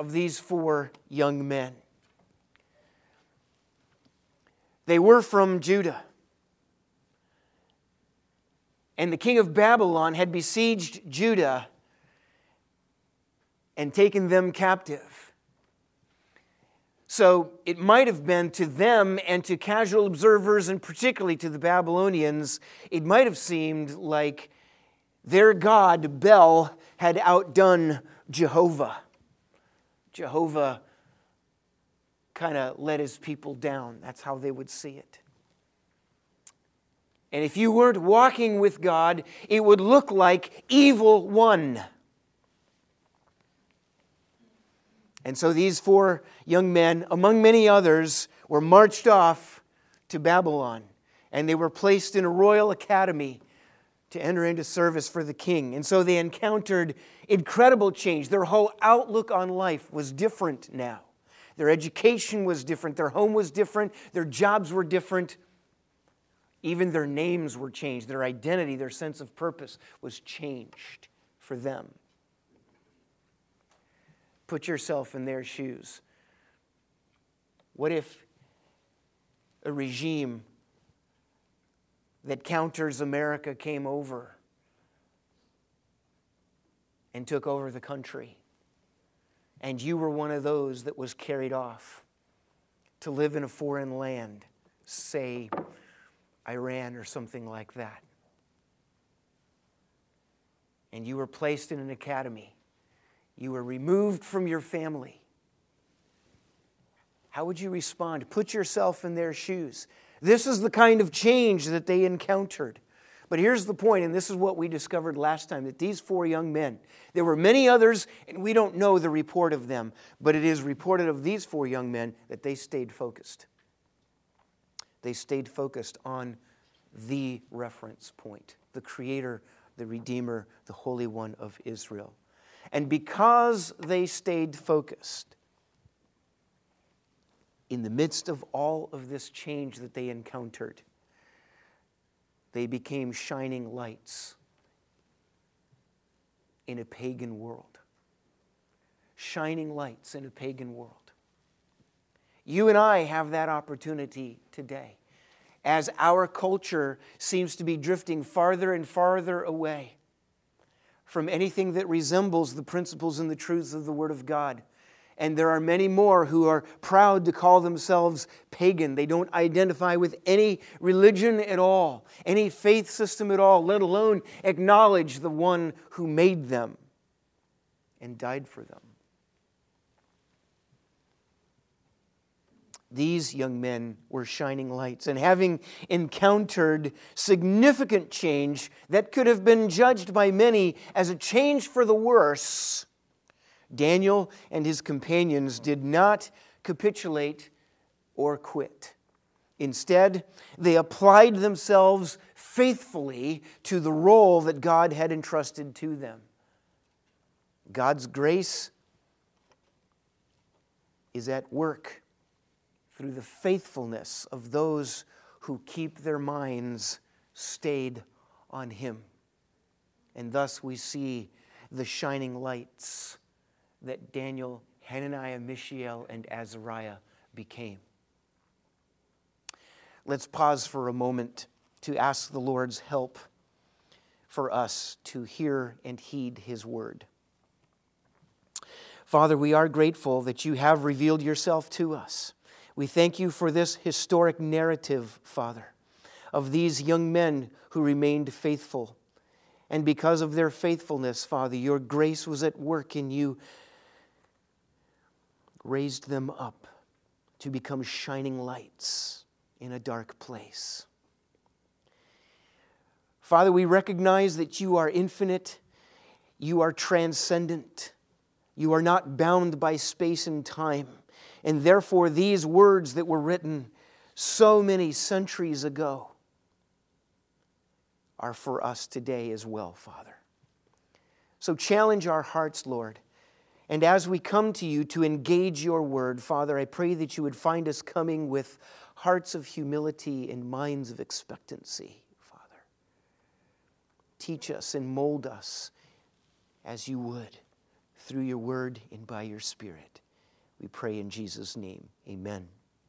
of these 4 young men. They were from Judah. And the king of Babylon had besieged Judah and taken them captive. So it might have been to them and to casual observers, and particularly to the Babylonians, it might have seemed like their god, Bel, had outdone Jehovah. Jehovah kind of let his people down. That's how they would see it. And if you weren't walking with God, it would look like evil won. And so these 4 young men, among many others, were marched off to Babylon. And they were placed in a royal academy to enter into service for the king. And so they encountered incredible change. Their whole outlook on life was different now. Their education was different. Their home was different. Their jobs were different. Even their names were changed. Their identity, their sense of purpose was changed for them. Put yourself in their shoes. What if a regime that counters America came over and took over the country, and you were one of those that was carried off to live in a foreign land, say Iran or something like that, and you were placed in an academy, you were removed from your family? How would you respond? Put yourself in their shoes. This is the kind of change that they encountered. But here's the point, and this is what we discovered last time, that these 4 young men, there were many others, and we don't know the report of them, but it is reported of these 4 young men that they stayed focused. They stayed focused on the reference point, the Creator, the Redeemer, the Holy One of Israel. And because they stayed focused, in the midst of all of this change that they encountered, they became shining lights in a pagan world. Shining lights in a pagan world. You and I have that opportunity today, as our culture seems to be drifting farther and farther away from anything that resembles the principles and the truths of the Word of God. And there are many more who are proud to call themselves pagan. They don't identify with any religion at all, any faith system at all, let alone acknowledge the one who made them and died for them. These young men were shining lights, and having encountered significant change that could have been judged by many as a change for the worse, Daniel and his companions did not capitulate or quit. Instead, they applied themselves faithfully to the role that God had entrusted to them. God's grace is at work through the faithfulness of those who keep their minds stayed on Him. And thus we see the shining lights that Daniel, Hananiah, Mishael, and Azariah became. Let's pause for a moment to ask the Lord's help for us to hear and heed His word. Father, we are grateful that You have revealed Yourself to us. We thank You for this historic narrative, Father, of these young men who remained faithful. And because of their faithfulness, Father, Your grace was at work in You, raised them up to become shining lights in a dark place. Father, we recognize that You are infinite, You are transcendent, You are not bound by space and time, and therefore these words that were written so many centuries ago are for us today as well, Father. So challenge our hearts, Lord. And as we come to You to engage Your word, Father, I pray that You would find us coming with hearts of humility and minds of expectancy, Father. Teach us and mold us as You would through your word and by your Spirit. We pray in Jesus' name. Amen.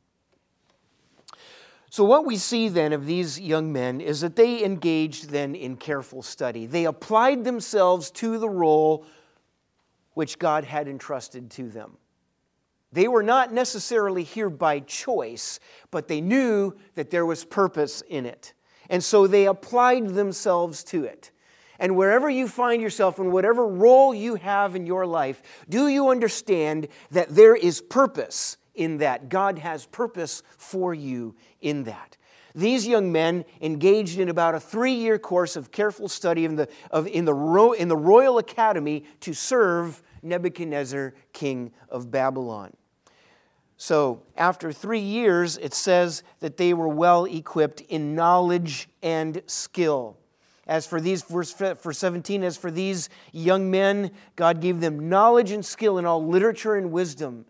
So what we see then of these young men is that they engaged then in careful study. They applied themselves to the role which God had entrusted to them. They were not necessarily here by choice, but they knew that there was purpose in it. And so they applied themselves to it. And wherever you find yourself, in whatever role you have in your life, do you understand that there is purpose in that? God has purpose for you in that. These young men engaged in about a 3-year course of careful study in the Royal Academy to serve Nebuchadnezzar, king of Babylon. So after 3 years, it says that they were well equipped in knowledge and skill. As for these, verse 17, as for these young men, God gave them knowledge and skill in all literature and wisdom.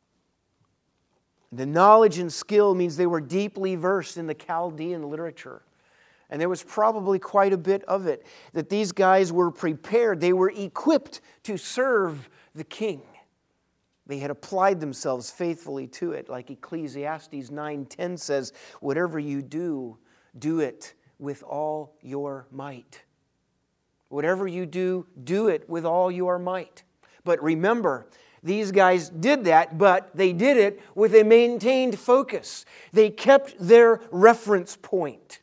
The knowledge and skill means they were deeply versed in the Chaldean literature. And there was probably quite a bit of it. That these guys were prepared. They were equipped to serve the king. They had applied themselves faithfully to it. Like Ecclesiastes 9:10 says, whatever you do, do it with all your might. Whatever you do, do it with all your might. But remember, these guys did that, but they did it with a maintained focus. They kept their reference point.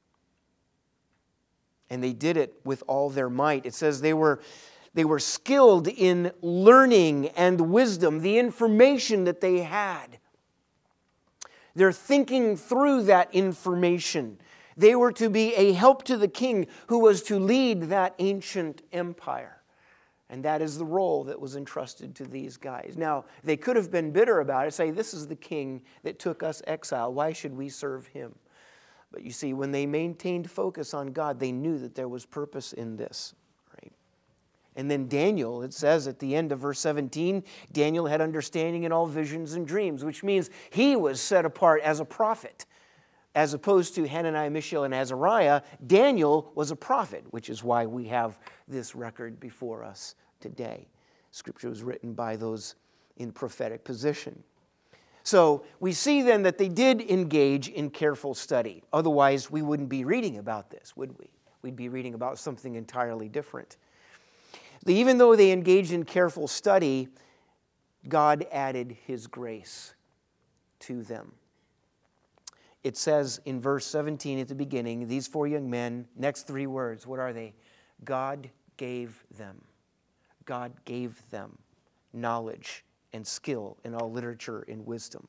And they did it with all their might. It says they were skilled in learning and wisdom, the information that they had. They're thinking through that information. They were to be a help to the king who was to lead that ancient empire. And that is the role that was entrusted to these guys. Now, they could have been bitter about it, say, this is the king that took us exile. Why should we serve him? But you see, when they maintained focus on God, they knew that there was purpose in this. Right? And then Daniel, it says at the end of verse 17, Daniel had understanding in all visions and dreams, which means he was set apart as a prophet. As opposed to Hananiah, Mishael, and Azariah, Daniel was a prophet, which is why we have this record before us today. Scripture was written by those in prophetic position. So we see then that they did engage in careful study. Otherwise, we wouldn't be reading about this, would we? We'd be reading about something entirely different. Even though they engaged in careful study, God added His grace to them. It says in verse 17 at the beginning, these 4 young men, next 3 words, what are they? God gave them. God gave them knowledge and skill in all literature and wisdom.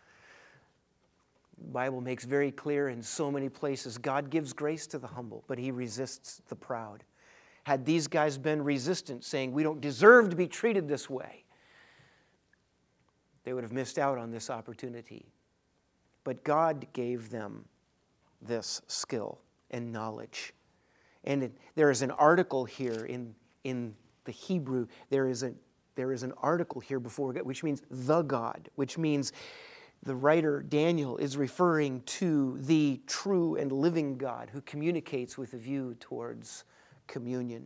The Bible makes very clear in so many places, God gives grace to the humble, but He resists the proud. Had these guys been resistant, saying, we don't deserve to be treated this way, they would have missed out on this opportunity. But God gave them this skill and knowledge. And there is an article here in the Hebrew. There is an article here before, which means the God, which means the writer Daniel is referring to the true and living God who communicates with a view towards communion.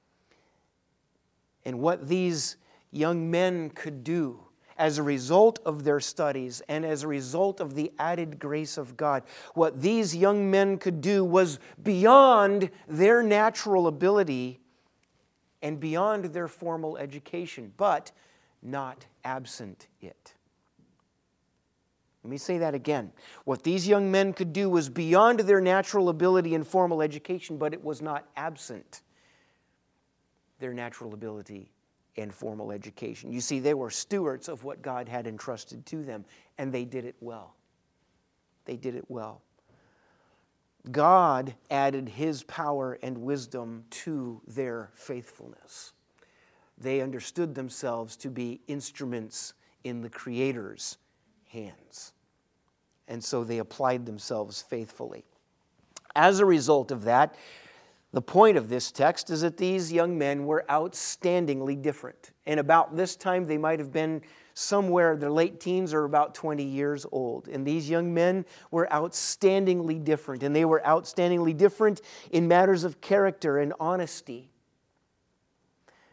And what these young men could do as a result of their studies and as a result of the added grace of God, what these young men could do was beyond their natural ability and beyond their formal education, but not absent it. Let me say that again. What these young men could do was beyond their natural ability and formal education, but it was not absent their natural ability and formal education. You see, they were stewards of what God had entrusted to them, and they did it well. They did it well. God added His power and wisdom to their faithfulness. They understood themselves to be instruments in the Creator's hands. And so they applied themselves faithfully. As a result of that, the point of this text is that these young men were outstandingly different. And about this time, they might have been somewhere in their late teens or about 20 years old. And these young men were outstandingly different. And they were outstandingly different in matters of character and honesty.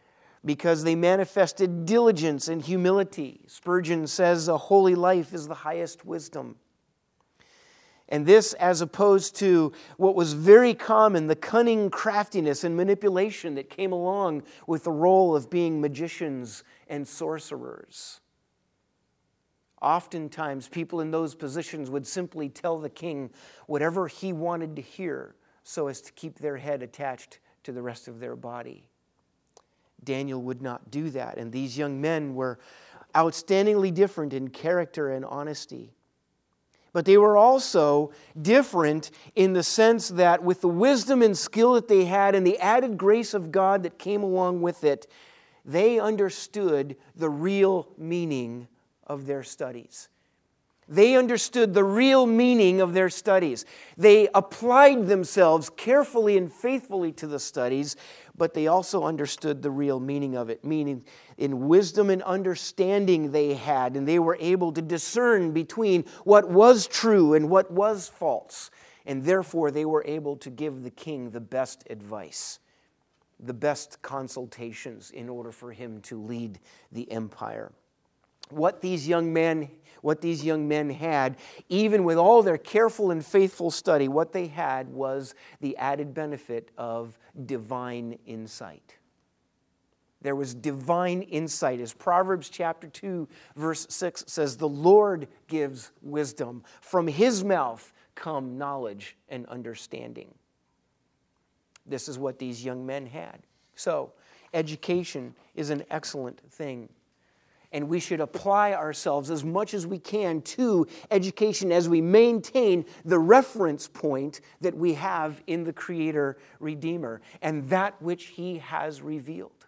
because they manifested diligence and humility. Spurgeon says a holy life is the highest wisdom. And this as opposed to what was very common, the cunning craftiness and manipulation that came along with the role of being magicians and sorcerers. Oftentimes, people in those positions would simply tell the king whatever he wanted to hear so as to keep their head attached to the rest of their body. Daniel would not do that, and these young men were outstandingly different in character and honesty. But they were also different in the sense that with the wisdom and skill that they had and the added grace of God that came along with it, they understood the real meaning of their studies. They understood the real meaning of their studies. They applied themselves carefully and faithfully to the studies, but they also understood the real meaning of it, meaning in wisdom and understanding they had, and they were able to discern between what was true and what was false, and therefore they were able to give the king the best advice, the best consultations in order for him to lead the empire. What these young men had, even with all their careful and faithful study, what they had was the added benefit of divine insight. There was divine insight. As Proverbs chapter 2, verse 6 says, "The Lord gives wisdom. From His mouth come knowledge and understanding." This is what these young men had. So, education is an excellent thing. And we should apply ourselves as much as we can to education as we maintain the reference point that we have in the Creator Redeemer and that which He has revealed.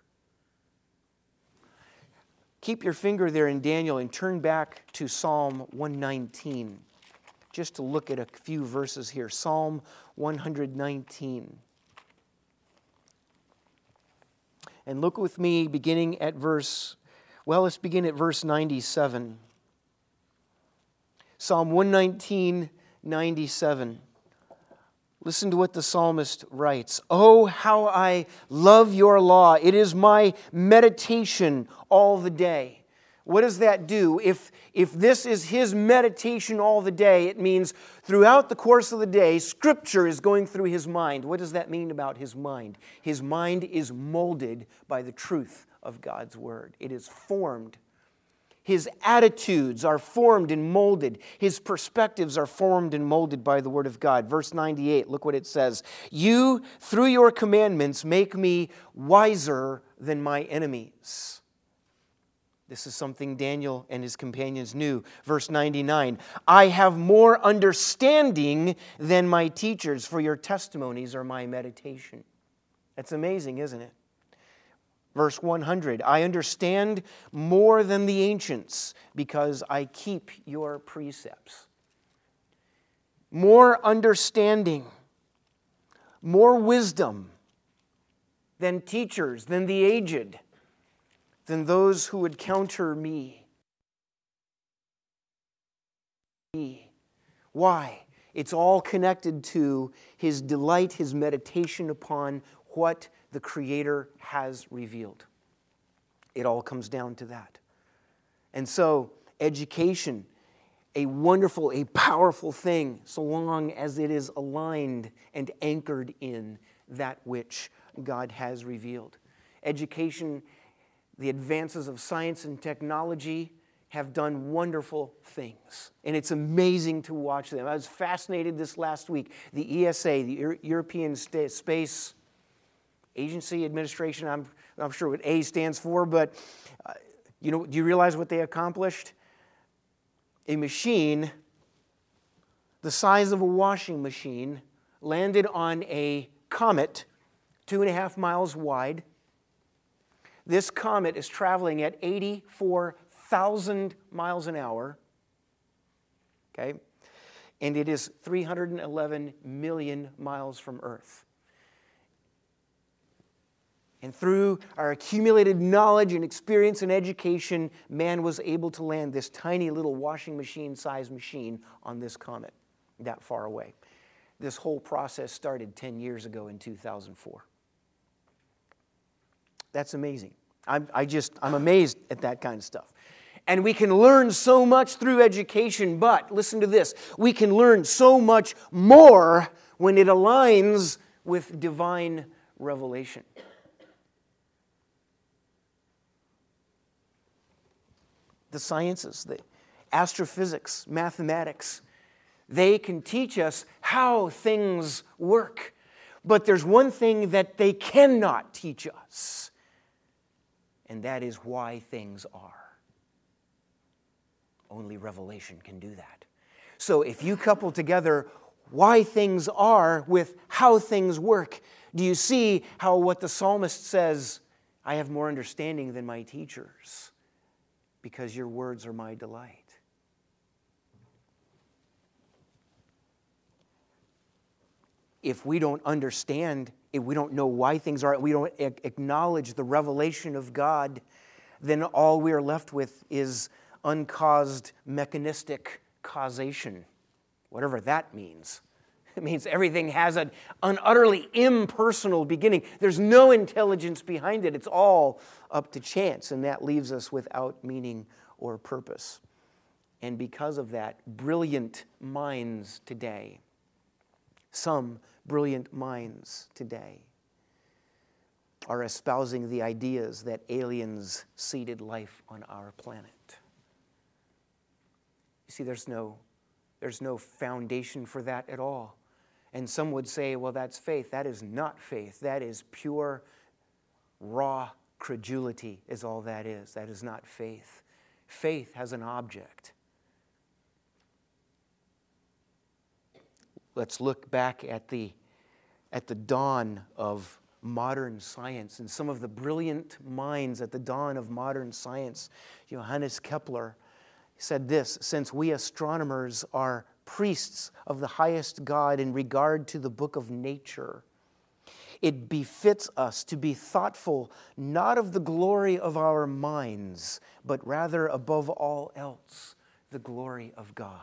Keep your finger there in Daniel and turn back to Psalm 119, just to look at a few verses here. Psalm 119. And look with me beginning at let's begin at verse 97. Psalm 119, 97. Listen to what the psalmist writes. "Oh, how I love your law. It is my meditation all the day." What does that do? If this is his meditation all the day, it means throughout the course of the day, Scripture is going through his mind. What does that mean about his mind? His mind is molded by the truth of God's Word. It is formed. His attitudes are formed and molded. His perspectives are formed and molded by the Word of God. Verse 98, look what it says. "You, through your commandments, make me wiser than my enemies." This is something Daniel and his companions knew. Verse 99, "I have more understanding than my teachers, for your testimonies are my meditation." That's amazing, isn't it? Verse 100, "I understand more than the ancients because I keep your precepts." More understanding, more wisdom than teachers, than the aged, than those who would counter me. Why? It's all connected to his delight, his meditation upon what the Creator has revealed. It all comes down to that. And so, education, a wonderful, a powerful thing, so long as it is aligned and anchored in that which God has revealed. Education, the advances of science and technology have done wonderful things. And it's amazing to watch them. I was fascinated this last week. The ESA, the European Space Agency Administration, I'm not sure what A stands for, but do you realize what they accomplished? A machine the size of a washing machine landed on a comet 2.5 miles wide. This comet is traveling at 84,000 miles an hour. Okay? And it is 311 million miles from Earth. And through our accumulated knowledge and experience and education, man was able to land this tiny little washing machine-sized machine on this comet that far away. This whole process started 10 years ago in 2004. That's amazing. I'm amazed at that kind of stuff. And we can learn so much through education, but listen to this, we can learn so much more when it aligns with divine revelation. The sciences, the astrophysics, mathematics, they can teach us how things work. But there's one thing that they cannot teach us, and that is why things are. Only revelation can do that. So if you couple together why things are with how things work, do you see how what the psalmist says, I have more understanding than my teachers, because your words are my delight. If we don't understand, if we don't know why things are, we don't acknowledge the revelation of God, then all we are left with is uncaused mechanistic causation, whatever that means. It means everything has an utterly impersonal beginning. There's no intelligence behind it. It's all up to chance, and that leaves us without meaning or purpose. And because of that, brilliant minds today, some brilliant minds today, are espousing the ideas that aliens seeded life on our planet. You see, there's no foundation for that at all. And some would say, well, that's faith. That is not faith. That is pure, raw credulity is all that is. That is not faith. Faith has an object. Let's look back at the dawn of modern science and some of the brilliant minds at the dawn of modern science. Johannes Kepler said this, since we astronomers are priests of the highest God in regard to the book of nature, it befits us to be thoughtful not of the glory of our minds, but rather above all else, the glory of God.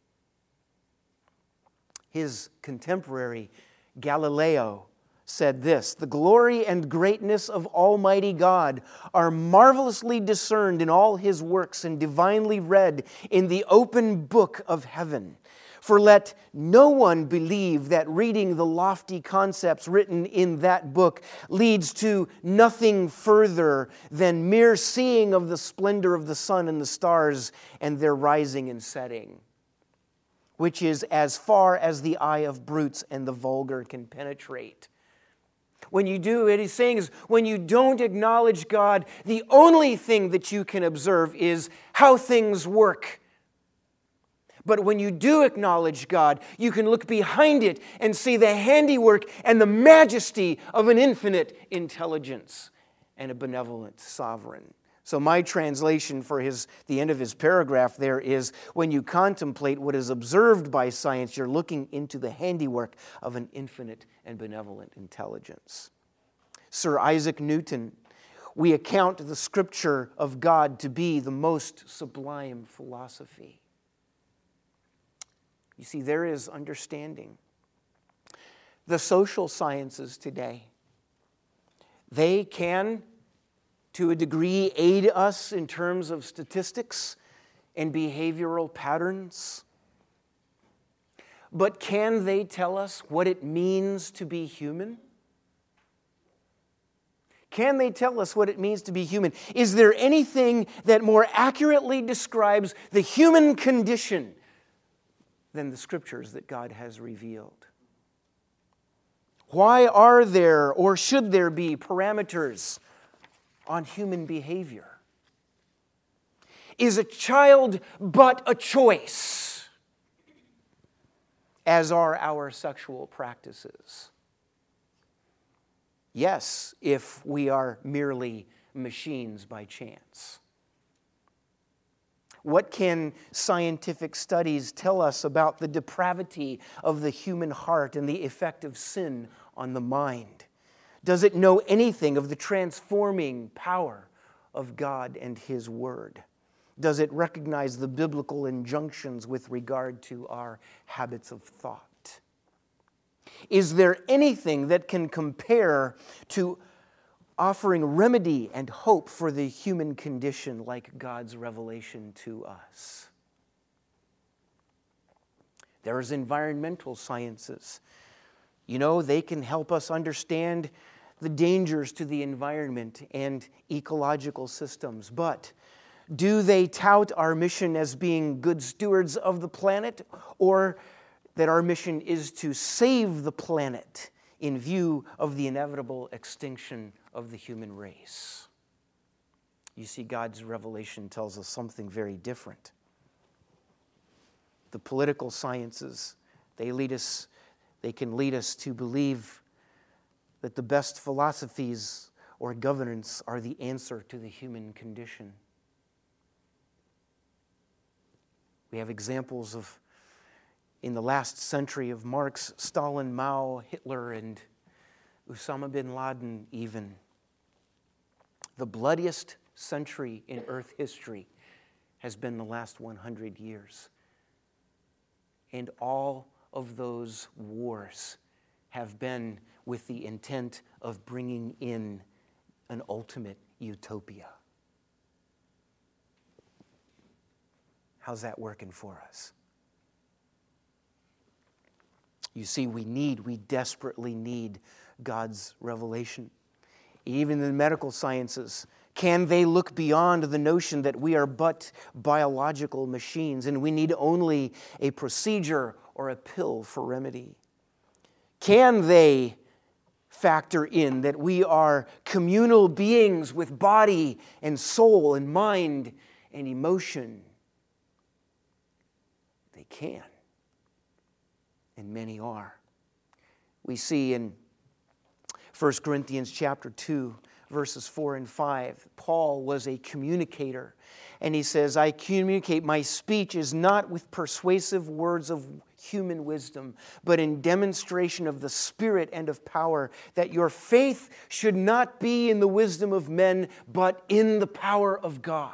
His contemporary Galileo said this, the glory and greatness of Almighty God are marvelously discerned in all His works and divinely read in the open book of heaven. For let no one believe that reading the lofty concepts written in that book leads to nothing further than mere seeing of the splendor of the sun and the stars and their rising and setting, which is as far as the eye of brutes and the vulgar can penetrate. When you do, what he's saying is, when you don't acknowledge God, the only thing that you can observe is how things work. But when you do acknowledge God, you can look behind it and see the handiwork and the majesty of an infinite intelligence and a benevolent sovereign. So my translation for the end of his paragraph there is, when you contemplate what is observed by science, you're looking into the handiwork of an infinite and benevolent intelligence. Sir Isaac Newton, we account the Scripture of God to be the most sublime philosophy. You see, there is understanding. The social sciences today, they can, to a degree, aid us in terms of statistics and behavioral patterns. But can they tell us what it means to be human? Can they tell us what it means to be human? Is there anything that more accurately describes the human condition than the Scriptures that God has revealed? Why are there, or should there be, parameters on human behavior? Is a child but a choice, as are our sexual practices? Yes, if we are merely machines by chance. What can scientific studies tell us about the depravity of the human heart and the effect of sin on the mind? Does it know anything of the transforming power of God and His Word? Does it recognize the biblical injunctions with regard to our habits of thought? Is there anything that can compare to offering remedy and hope for the human condition like God's revelation to us. There's environmental sciences. You know, they can help us understand the dangers to the environment and ecological systems. But do they tout our mission as being good stewards of the planet, or that our mission is to save the planet in view of the inevitable extinction of the human race? You see, God's revelation tells us something very different. The political sciences, they can lead us to believe that the best philosophies or governance are the answer to the human condition. We have examples of, in the last century, of Marx, Stalin, Mao, Hitler, and Osama bin Laden even. The bloodiest century in Earth history has been the last 100 years. And all of those wars have been with the intent of bringing in an ultimate utopia. How's that working for us? You see, we desperately need God's revelation. Even in the medical sciences, can they look beyond the notion that we are but biological machines and we need only a procedure or a pill for remedy? Can they factor in that we are communal beings with body and soul and mind and emotion? They can, and many are. We see in 1 Corinthians chapter 2, verses 4 and 5, Paul was a communicator. And he says, I communicate, my speech is not with persuasive words of human wisdom, but in demonstration of the Spirit and of power, that your faith should not be in the wisdom of men, but in the power of God.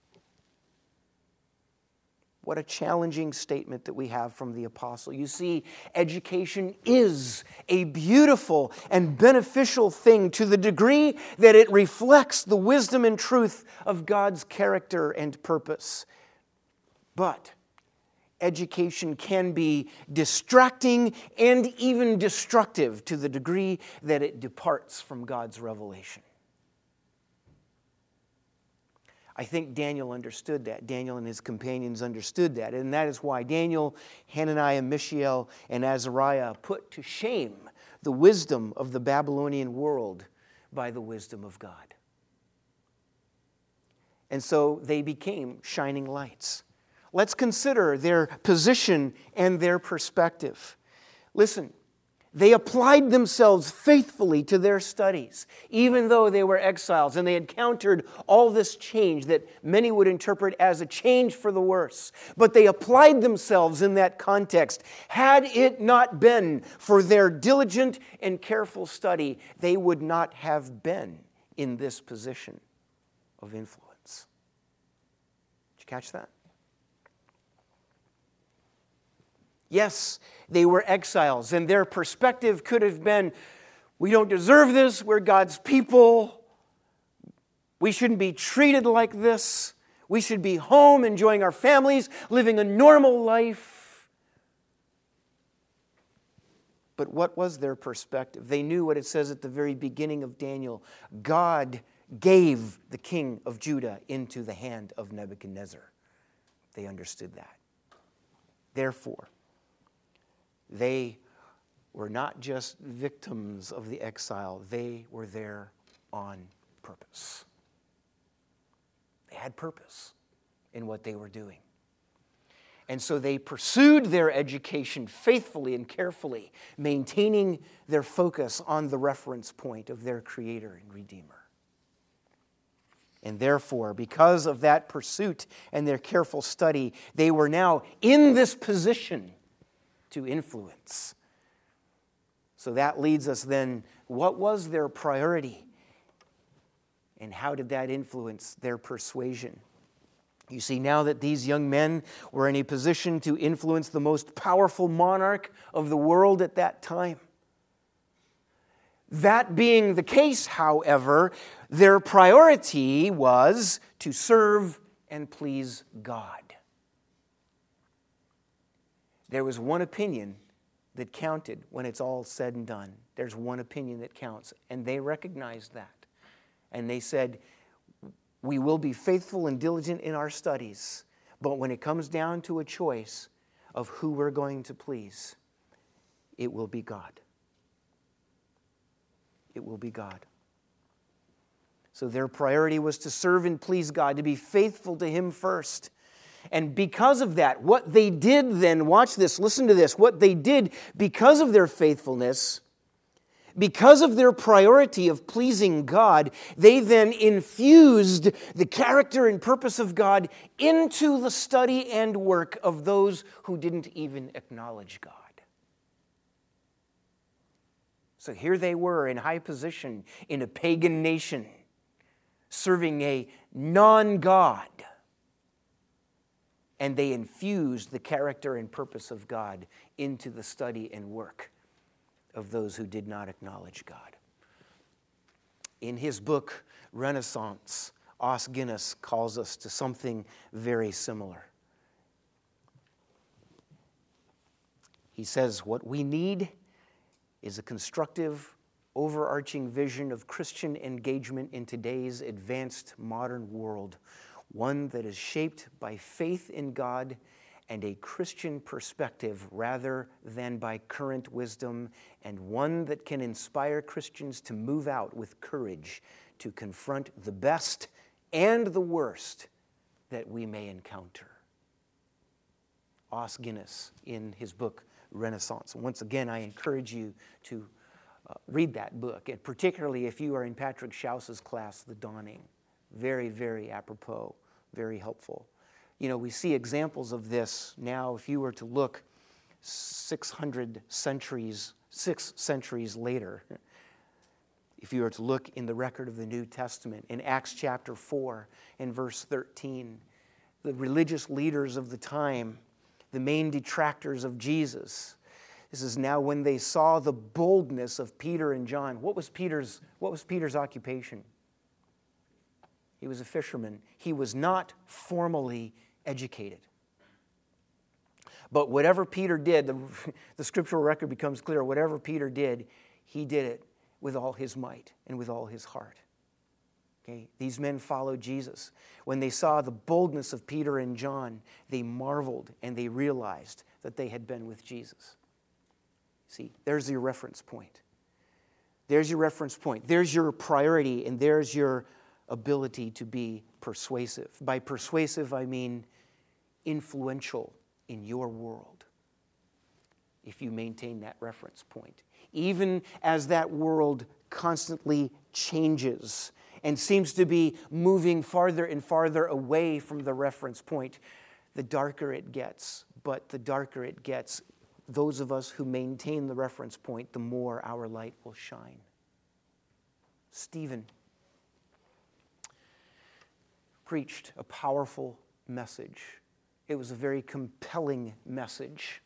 What a challenging statement that we have from the apostle. You see, education is a beautiful and beneficial thing to the degree that it reflects the wisdom and truth of God's character and purpose. But education can be distracting and even destructive to the degree that it departs from God's revelation. I think Daniel understood that. Daniel and his companions understood that. And that is why Daniel, Hananiah, Mishael, and Azariah put to shame the wisdom of the Babylonian world by the wisdom of God. And so they became shining lights. Let's consider their position and their perspective. Listen. They applied themselves faithfully to their studies, even though they were exiles, and they encountered all this change that many would interpret as a change for the worse. But they applied themselves in that context. Had it not been for their diligent and careful study, they would not have been in this position of influence. Did you catch that? Yes, they were exiles, and their perspective could have been, we don't deserve this, we're God's people, we shouldn't be treated like this, we should be home enjoying our families, living a normal life. But what was their perspective? They knew what it says at the very beginning of Daniel. God gave the king of Judah into the hand of Nebuchadnezzar. They understood that. Therefore, they were not just victims of the exile, they were there on purpose. They had purpose in what they were doing. And so they pursued their education faithfully and carefully, maintaining their focus on the reference point of their Creator and Redeemer. And therefore, because of that pursuit and their careful study, they were now in this position to influence. So that leads us then, what was their priority? And how did that influence their persuasion? You see, now that these young men were in a position to influence the most powerful monarch of the world at that time, That being the case, however, their priority was to serve and please God. There was one opinion that counted when it's all said and done. There's one opinion that counts, and they recognized that. And they said, we will be faithful and diligent in our studies, but when it comes down to a choice of who we're going to please, it will be God. It will be God. So their priority was to serve and please God, to be faithful to Him first. And because of that, what they did then, watch this, listen to this, what they did because of their faithfulness, because of their priority of pleasing God, they then infused the character and purpose of God into the study and work of those who didn't even acknowledge God. So here they were in high position in a pagan nation, serving a non-God. And they infused the character and purpose of God into the study and work of those who did not acknowledge God. In his book, Renaissance, Os Guinness calls us to something very similar. He says, what we need is a constructive, overarching vision of Christian engagement in today's advanced modern world, one that is shaped by faith in God and a Christian perspective rather than by current wisdom, and one that can inspire Christians to move out with courage to confront the best and the worst that we may encounter. Os Guinness in his book, Renaissance. Once again, I encourage you to read that book, and particularly if you are in Patrick Schaus's class, The Dawning. Very, very apropos, very helpful. You know, we see examples of this now. If you were to look 6 centuries later, if you were to look in the record of the New Testament, in Acts chapter 4 and verse 13, the religious leaders of the time, the main detractors of Jesus, this is now when they saw the boldness of Peter and John. What was Peter's occupation? He was a fisherman. He was not formally educated. But whatever Peter did, the scriptural record becomes clear, whatever Peter did, he did it with all his might and with all his heart. Okay? These men followed Jesus. When they saw the boldness of Peter and John, they marveled and they realized that they had been with Jesus. See, there's your reference point. There's your reference point. There's your priority, and there's your ability to be persuasive. By persuasive, I mean influential in your world, if you maintain that reference point. Even as that world constantly changes and seems to be moving farther and farther away from the reference point, the darker it gets. But the darker it gets, those of us who maintain the reference point, the more our light will shine. Stephen preached a powerful message. It was a very compelling message.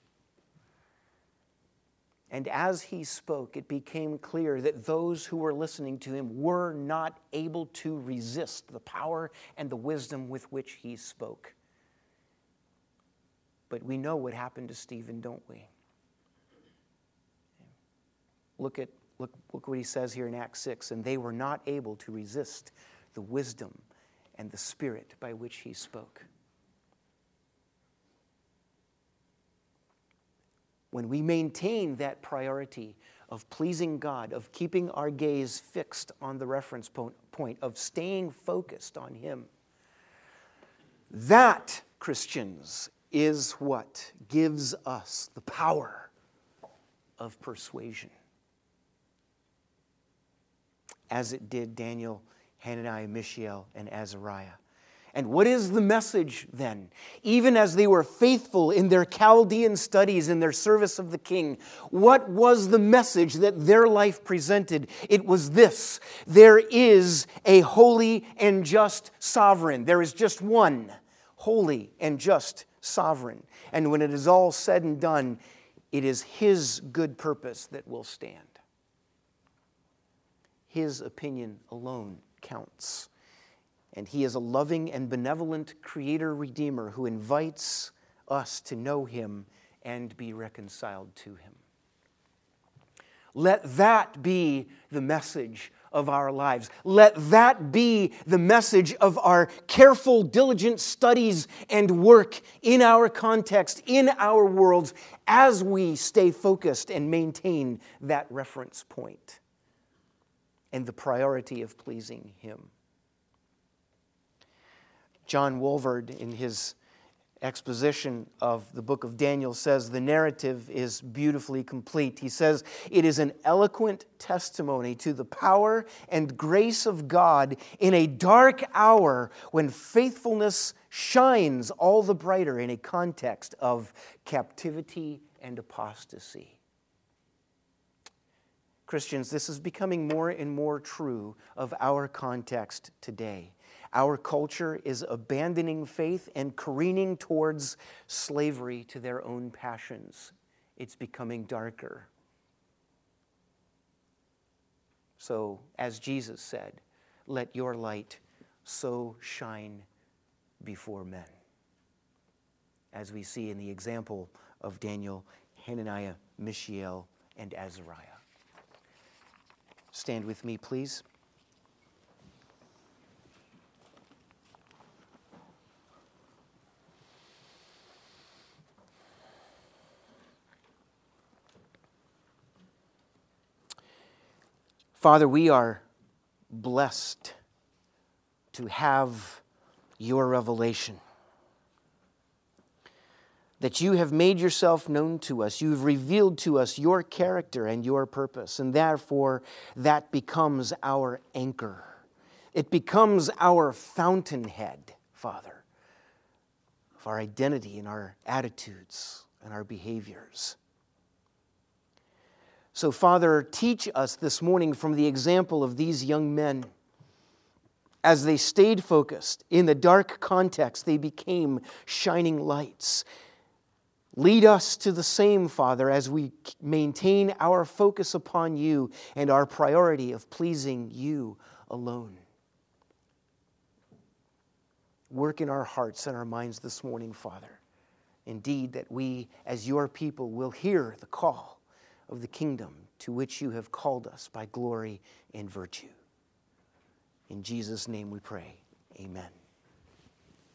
And as he spoke, it became clear that those who were listening to him were not able to resist the power and the wisdom with which he spoke. But we know what happened to Stephen, don't we? Look what he says here in Acts 6. And they were not able to resist the wisdom and the spirit by which he spoke. When we maintain that priority of pleasing God, of keeping our gaze fixed on the reference point, of staying focused on Him, that, Christians, is what gives us the power of persuasion, as it did Daniel, Hananiah, Mishael, and Azariah. And what is the message then? Even as they were faithful in their Chaldean studies, in their service of the king, what was the message that their life presented? It was this: there is a holy and just sovereign. There is just one holy and just sovereign. And when it is all said and done, it is His good purpose that will stand. His opinion alone counts. And He is a loving and benevolent Creator-Redeemer who invites us to know Him and be reconciled to Him. Let that be the message of our lives. Let that be the message of our careful, diligent studies and work in our context, in our worlds, as we stay focused and maintain that reference point and the priority of pleasing Him. John Walvoord, in his exposition of the book of Daniel, says the narrative is beautifully complete. He says, it is an eloquent testimony to the power and grace of God in a dark hour when faithfulness shines all the brighter in a context of captivity and apostasy. Christians, this is becoming more and more true of our context today. Our culture is abandoning faith and careening towards slavery to their own passions. It's becoming darker. So, as Jesus said, let your light so shine before men. As we see in the example of Daniel, Hananiah, Mishael, and Azariah. Stand with me, please. Father, we are blessed to have your revelation. That you have made yourself known to us. You've revealed to us your character and your purpose. And therefore, that becomes our anchor. It becomes our fountainhead, Father, of our identity and our attitudes and our behaviors. So, Father, teach us this morning from the example of these young men. As they stayed focused in the dark context, they became shining lights. Lead us to the same, Father, as we maintain our focus upon you and our priority of pleasing you alone. Work in our hearts and our minds this morning, Father. Indeed, that we, as your people, will hear the call of the kingdom to which you have called us by glory and virtue. In Jesus' name we pray. Amen.